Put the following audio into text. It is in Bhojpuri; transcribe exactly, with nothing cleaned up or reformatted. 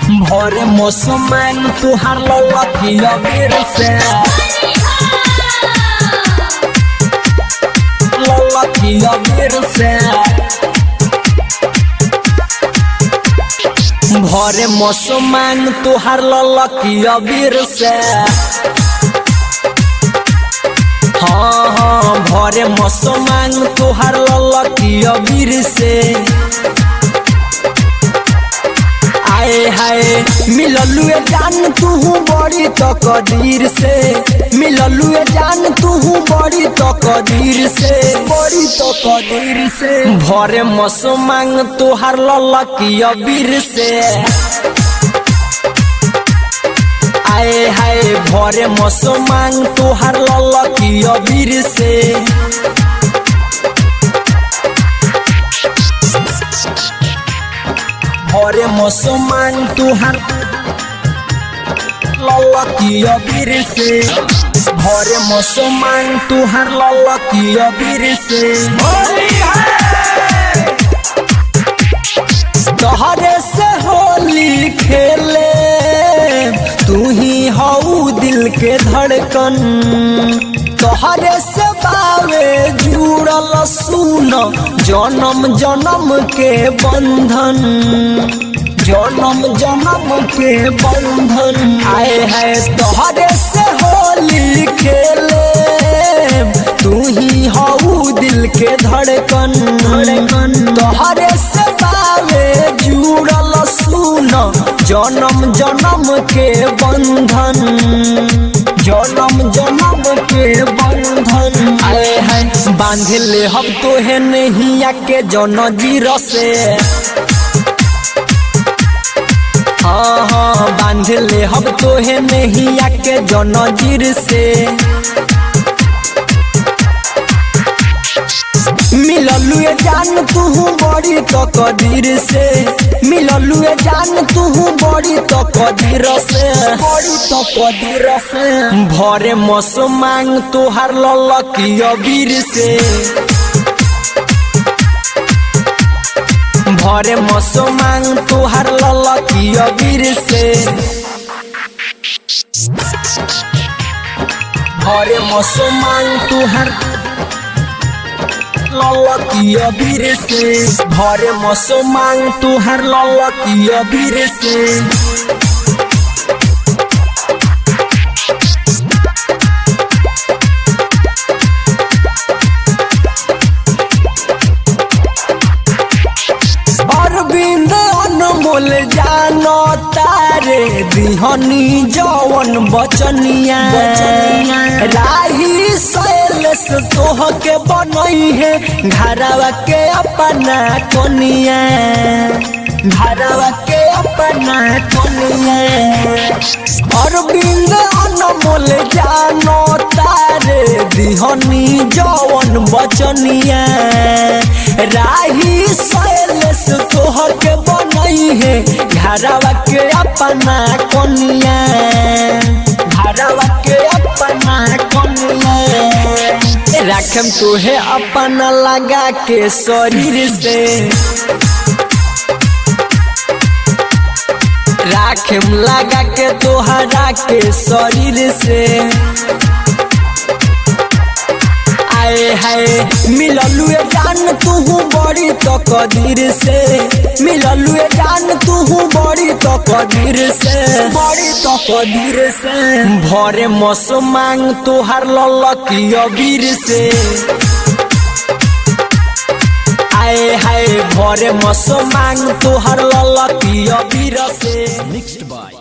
भोरे मौसम में तुहार ललकिया बेर से ललकिया बेर से भोरे मौसम में तुहार ललकिया बेर से हाँ हाँ भोरे मौसम में तुहार ललकिया बेर से आए हाय मिललुए जान तू बड़ी तकदीर से मिललुए जान तू बड़ी तकदीर से बड़ी तकदीर से भोरे मौसम मांग तोहार ललकिया बीर से आए हाय भोरे मौसम मांग तोहार ललकिया बीर से भोरे मौसम में तुहार ललकिया बीर से भोरे मौसम में तुहार ललकिया बीर से तोहरे से होली खेले तू ही हऊ दिल के धड़कन तोहरे से बावे जुड़ल सुन जन्म जन्म के बंधन जन्म जन्म के बंधन आए है तोहरे से होली खेले तू ही हऊ दिल के धड़कन धड़कन तोहरे से बावे जुड़ल सुन जन्म जन्म के बंधन जन्म जन्म के बंधन आए हैं बांध ले हम तो है नहीं आके जन जीर से हाँ हाँ बांध ले हम तो है नहीं आके जन जीर से मिललुए जान तू बड़ी तकदीर से मिललुए जान तू बड़ी तकदीर से बड़ी तकदीर से भोरे मौसम मांग तोहार ललकिया बीर से भोरे मौसम मांग तोहार ललकिया बीर से भोरे मौसम मांग तोहार ललकिया बीर से भोरे मौसम मांग तुहार ललकिया बीर से अरविंद अनमोल जानो तारे दिहनी जवन बचनिया राही सैलेस तोह के बनई है घरवा के अपना कोनिया घरवा के अपना कोनिया अरविंद अनमोल जानो तारे दिहनी जवन बचनिया राही सैलेस तोह के बनई है घरवा के अपना कोनिया घरवा के अपना कोनिया राखम तुहे अपना लगा के शरीर से राखम लगा के तोहरा के शरीर से आए हाय मिललुए जान तू बड़ी तकदीर से मिललुए जान तू बड़ी तकदीर से बड़ी तकदीर से भोरे मौसम मांग तोहार ललकिया बीर से आए हाय भोरे मौसम मांग तोहार ललकिया बीर से मिक्स्ड बाय